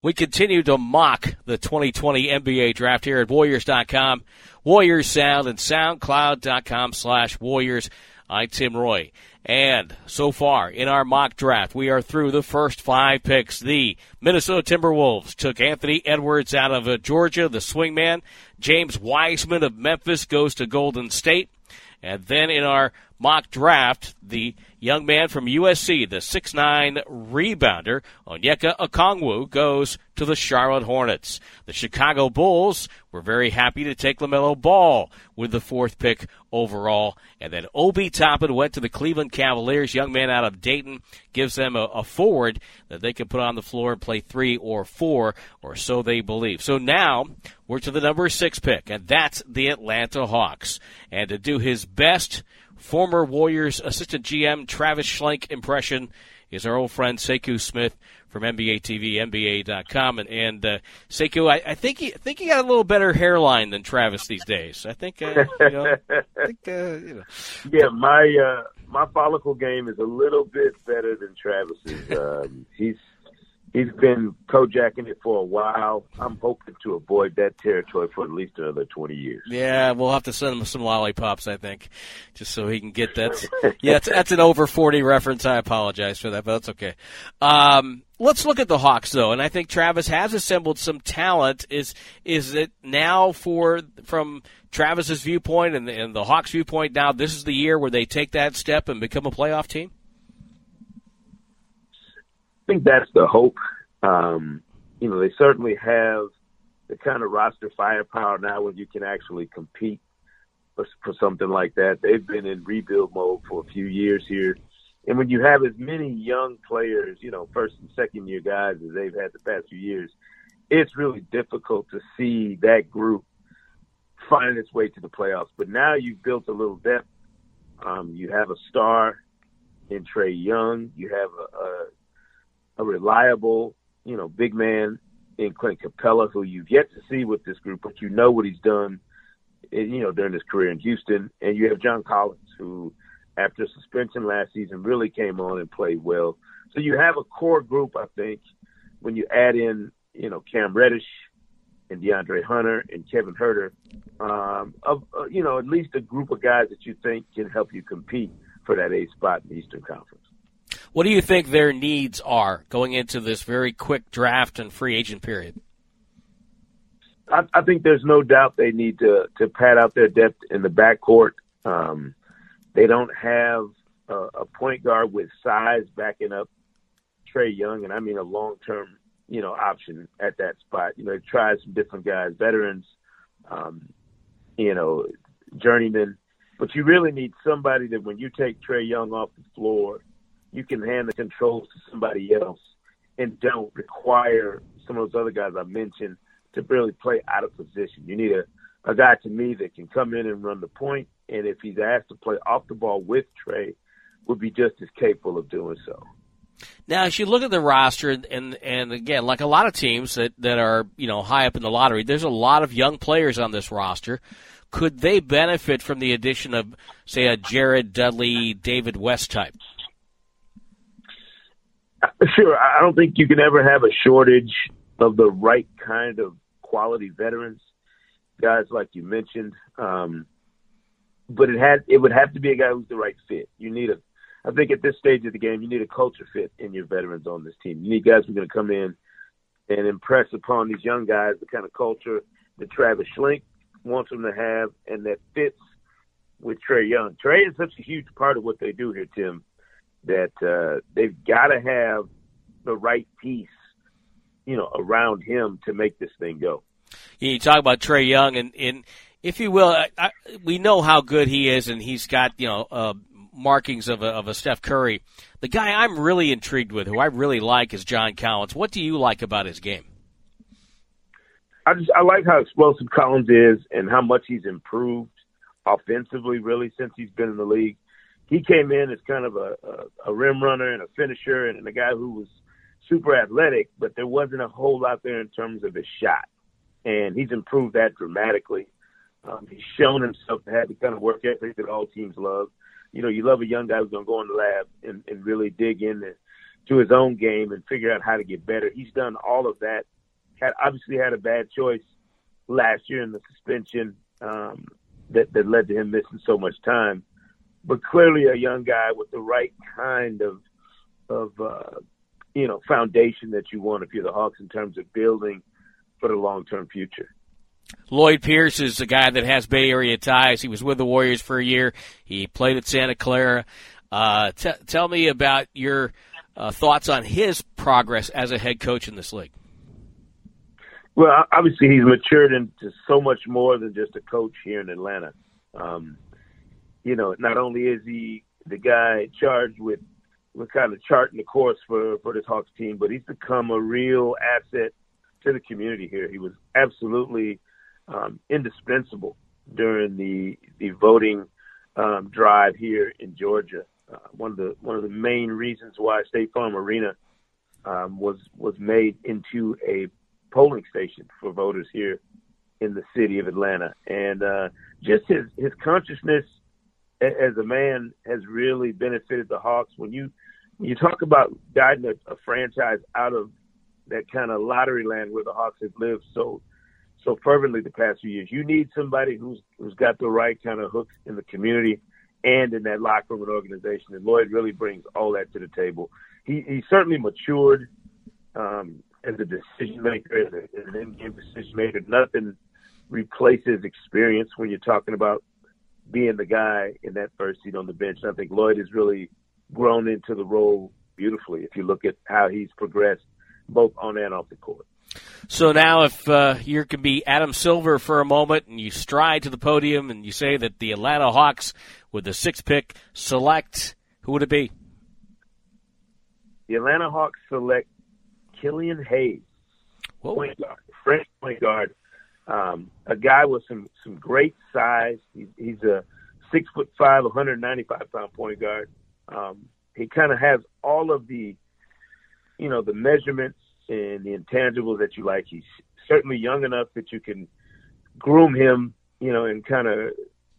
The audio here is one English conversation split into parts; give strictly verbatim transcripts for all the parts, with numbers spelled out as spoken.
We continue to mock the twenty twenty N B A draft here at Warriors dot com, Warriors Sound, and SoundCloud dot com slash Warriors. I'm Tim Roye. And so far in our mock draft, we are through the first five picks. The Minnesota Timberwolves took Anthony Edwards out of uh, Georgia, the swingman. James Wiseman of Memphis goes to Golden State. And then in our mock draft, the young man from U S C, the six nine rebounder, Onyeka Okongwu, goes to the Charlotte Hornets. The Chicago Bulls were very happy to take LaMelo Ball with the fourth pick overall. And then Obi Toppin went to the Cleveland Cavaliers. Young man out of Dayton gives them a, a forward that they can put on the floor and play three or four, or so they believe. So now we're to the number six pick, and that's the Atlanta Hawks. And to do his best former Warriors assistant G M Travis Schlenk impression is our old friend Sekou Smith from N B A T V, N B A dot com. And, and uh, Sekou, I, I think he I think he got a little better hairline than Travis these days. I think, uh, you know, I think, uh, you know. Yeah, my uh, my follicle game is a little bit better than Travis's. Um, he's He's been co-jacking it for a while. I'm hoping to avoid that territory for at least another twenty years. Yeah, we'll have to send him some lollipops, I think, just so he can get that. Yeah, that's, that's an over forty reference. I apologize for that, but that's okay. Um, let's look at the Hawks, though, and I think Travis has assembled some talent. Is is it now for from Travis's viewpoint and, and the Hawks' viewpoint now, this is the year where they take that step and become a playoff team? I think that's the hope. Um, you know, they certainly have the kind of roster firepower now where you can actually compete for, for something like that. They've been in rebuild mode for a few years here. And when you have as many young players, you know, first and second year guys as they've had the past few years, it's really difficult to see that group find its way to the playoffs. But now you've built a little depth. Um, you have a star in Trae Young. You have a, a a reliable, you know, big man in Clint Capella, who you've yet to see with this group, but you know what he's done, you know, during his career in Houston. And you have John Collins, who, after suspension last season, really came on and played well. So you have a core group, I think, when you add in, you know, Cam Reddish and DeAndre Hunter and Kevin Huerter, um, of, uh, you know, at least a group of guys that you think can help you compete for that eighth spot in the Eastern Conference. What do you think their needs are going into this very quick draft and free agent period? I, I think there's no doubt they need to, to pad out their depth in the backcourt. Um, they don't have a, a point guard with size backing up Trae Young, and I mean a long-term, you know, option at that spot. You know, they tried some different guys, veterans, um, you know, journeymen, but you really need somebody that when you take Trae Young off the floor, you can hand the controls to somebody else and don't require some of those other guys I mentioned to really play out of position. You need a, a guy, to me, that can come in and run the point, and if he's asked to play off the ball with Trae, would be just as capable of doing so. Now, as you look at the roster, and, and and again, like a lot of teams that, that are, you know, high up in the lottery, there's a lot of young players on this roster. Could they benefit from the addition of, say, a Jared Dudley, David West type? Sure. I don't think you can ever have a shortage of the right kind of quality veterans, guys like you mentioned. Um, but it had it would have to be a guy who's the right fit. You need a, I think at this stage of the game, you need a culture fit in your veterans on this team. You need guys who are going to come in and impress upon these young guys the kind of culture that Travis Schlenk wants them to have and that fits with Trae Young. Trae is such a huge part of what they do here, Tim, that uh, they've got to have the right piece, you know, around him to make this thing go. You talk about Trae Young, and, and if you will, I, I, we know how good he is, and he's got, you know, uh, markings of a, of a Steph Curry. The guy I'm really intrigued with, who I really like, is John Collins. What do you like about his game? I just I like how explosive Collins is and how much he's improved offensively, really, since he's been in the league. He came in as kind of a, a, a rim runner and a finisher and a guy who was super athletic, but there wasn't a whole lot there in terms of his shot. And he's improved that dramatically. Um, he's shown himself to have the kind of work ethic that all teams love. You know, you love a young guy who's going to go in the lab and, and really dig in to his own game and figure out how to get better. He's done all of that. Had obviously had a bad choice last year in the suspension um, that, that led to him missing so much time. But clearly a young guy with the right kind of, of uh, you know, foundation that you want if you're the Hawks in terms of building for the long-term future. Lloyd Pierce is a guy that has Bay Area ties. He was with the Warriors for a year. He played at Santa Clara. Uh, t- tell me about your uh, thoughts on his progress as a head coach in this league. Well, obviously he's matured into so much more than just a coach here in Atlanta. Um, you know, not only is he the guy charged with, with kind of charting the course for, for this Hawks team, but he's become a real asset to the community here. He was absolutely um, indispensable during the the voting um, drive here in Georgia. Uh, one of the one of the main reasons why State Farm Arena um, was was made into a polling station for voters here in the city of Atlanta, and uh, just his his consciousness as a man has really benefited the Hawks. When you when you talk about guiding a, a franchise out of that kind of lottery land where the Hawks have lived so so fervently the past few years, you need somebody who's who's got the right kind of hooks in the community and in that locker room and organization. And Lloyd really brings all that to the table. He he certainly matured um, as a decision maker, as, a, as an in-game decision maker. Nothing replaces experience when you're talking about being the guy in that first seat on the bench. And I think Lloyd has really grown into the role beautifully if you look at how he's progressed both on and off the court. So now if uh, you can be Adam Silver for a moment and you stride to the podium and you say that the Atlanta Hawks with the sixth pick select, who would it be? The Atlanta Hawks select Killian Hayes, Whoa. point guard, French point guard, um, a guy with some, some great size. He, he's a six foot five, one hundred ninety-five pound point guard. Um, he kind of has all of the, you know, the measurements and the intangibles that you like. He's certainly young enough that you can groom him, you know, and kind of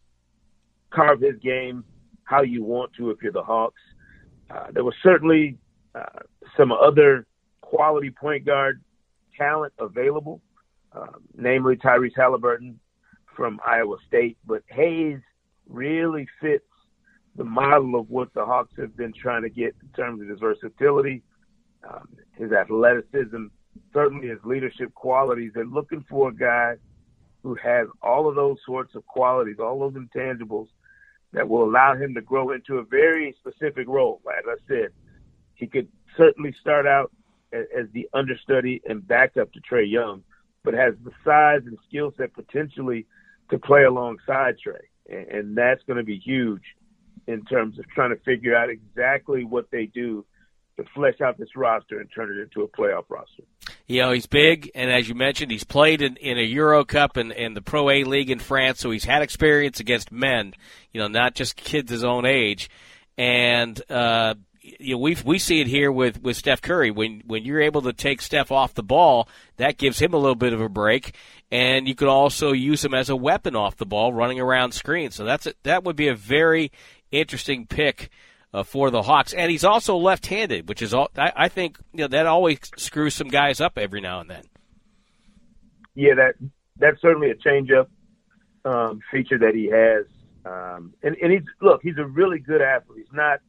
carve his game how you want to if you're the Hawks. Uh, there was certainly uh, some other quality point guard talent available, uh, namely Tyrese Halliburton from Iowa State. But Hayes really fits the model of what the Hawks have been trying to get in terms of his versatility, um, his athleticism, certainly his leadership qualities. They're looking for a guy who has all of those sorts of qualities, all those intangibles that will allow him to grow into a very specific role. As I said, he could certainly start out as, as the understudy and backup to Trae Young, but has the size and skill set potentially to play alongside Trae. And, and that's going to be huge in terms of trying to figure out exactly what they do to flesh out this roster and turn it into a playoff roster. You know, he's big, and as you mentioned, he's played in, in a Euro Cup and, and the Pro A League in France, so he's had experience against men, you know, not just kids his own age. And, uh, you know, we we see it here with, with Steph Curry. When when you're able to take Steph off the ball, that gives him a little bit of a break, and you could also use him as a weapon off the ball, running around screens. So that's a, that would be a very interesting pick uh, for the Hawks. And he's also left-handed, which is all, I, I think you know that always screws some guys up every now and then. Yeah, that that's certainly a change-up um, feature that he has. Um, and, and he's look, he's a really good athlete. He's not.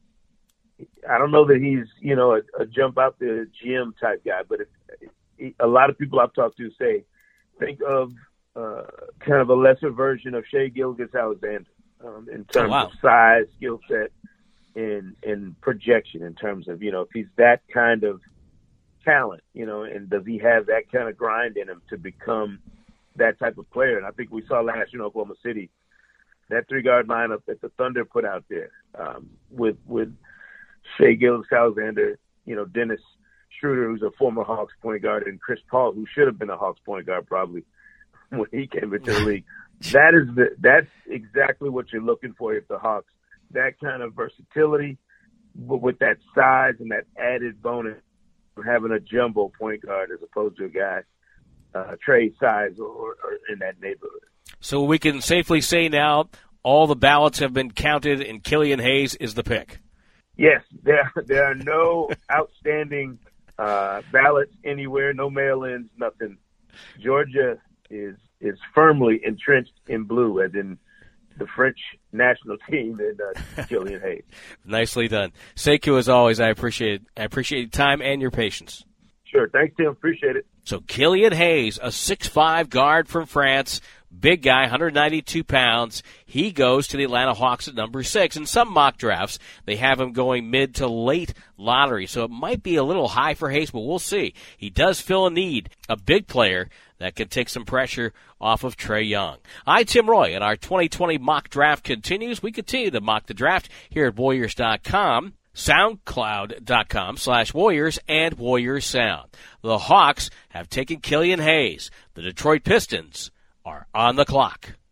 I don't know that he's, you know, a, a jump out the gym type guy, but it, it, a lot of people I've talked to say, think of uh, kind of a lesser version of Shai Gilgeous-Alexander um, in terms oh, wow. of size, skill set, and, and projection in terms of, you know, if he's that kind of talent, you know, and does he have that kind of grind in him to become that type of player? And I think we saw last year in Oklahoma City, that three-guard lineup that the Thunder put out there um, with with – Shai Gilgeous-Alexander, you know, Dennis Schroeder, who's a former Hawks point guard, and Chris Paul, who should have been a Hawks point guard probably when he came into the league. That is the, that's exactly what you're looking for if the Hawks, that kind of versatility, but with that size and that added bonus of having a jumbo point guard as opposed to a guy uh, Trae size or, or in that neighborhood. So we can safely say now all the ballots have been counted and Killian Hayes is the pick. Yes, there there are no outstanding uh, ballots anywhere, no mail-ins, nothing. Georgia is is firmly entrenched in blue, as in the French national team and uh, Killian Hayes. Nicely done. Sekou, as always, I appreciate it. I appreciate your time and your patience. Sure. Thanks, Tim. Appreciate it. So Killian Hayes, a six five guard from France, big guy, one hundred ninety-two pounds. He goes to the Atlanta Hawks at number six. In some mock drafts, they have him going mid to late lottery, so it might be a little high for Hayes, but we'll see. He does fill a need, a big player that can take some pressure off of Trae Young. I'm Tim Roye, and our twenty twenty mock draft continues. We continue to mock the draft here at Warriors dot com. SoundCloud.com slash Warriors and Warriors Sound. The Hawks have taken Killian Hayes. The Detroit Pistons are on the clock.